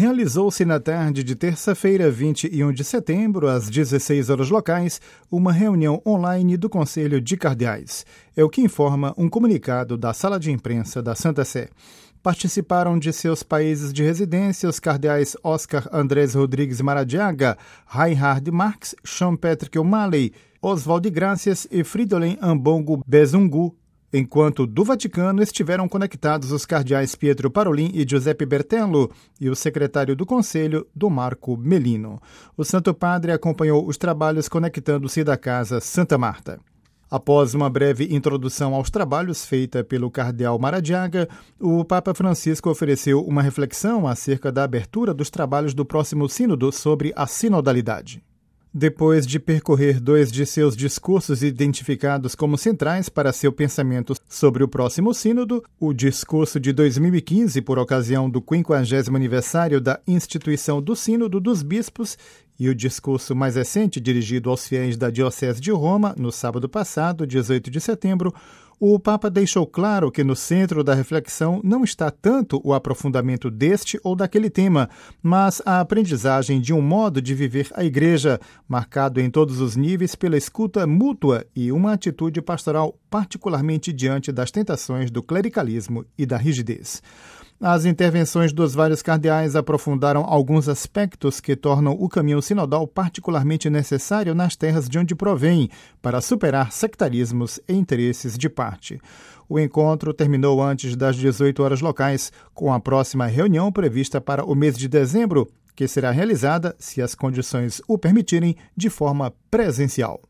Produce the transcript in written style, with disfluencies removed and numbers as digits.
Realizou-se na tarde de terça-feira, 21 de setembro, às 16 horas locais, uma reunião online do Conselho de Cardeais. É o que informa um comunicado da Sala de Imprensa da Santa Sé. Participaram de seus países de residência os cardeais Oscar Andrés Rodrigues Maradiaga, Reinhard Marx, Sean Patrick O'Malley, Oswald Gracias e Fridolin Ambongo Bezungu, enquanto do Vaticano estiveram conectados os cardeais Pietro Parolin e Giuseppe Bertello e o secretário do Conselho, Dom Marco Melino. O Santo Padre acompanhou os trabalhos conectando-se da Casa Santa Marta. Após uma breve introdução aos trabalhos feita pelo cardeal Maradiaga, o Papa Francisco ofereceu uma reflexão acerca da abertura dos trabalhos do próximo sínodo sobre a sinodalidade. Depois de percorrer dois de seus discursos identificados como centrais para seu pensamento sobre o próximo sínodo, o discurso de 2015 por ocasião do 50º aniversário da instituição do Sínodo dos Bispos e o discurso mais recente dirigido aos fiéis da Diocese de Roma, no sábado passado, 18 de setembro, o Papa deixou claro que no centro da reflexão não está tanto o aprofundamento deste ou daquele tema, mas a aprendizagem de um modo de viver a Igreja, marcado em todos os níveis pela escuta mútua e uma atitude pastoral particularmente diante das tentações do clericalismo e da rigidez. As intervenções dos vários cardeais aprofundaram alguns aspectos que tornam o caminho sinodal particularmente necessário nas terras de onde provém, para superar sectarismos e interesses de parte. O encontro terminou antes das 18 horas locais, com a próxima reunião prevista para o mês de dezembro, que será realizada, se as condições o permitirem, de forma presencial.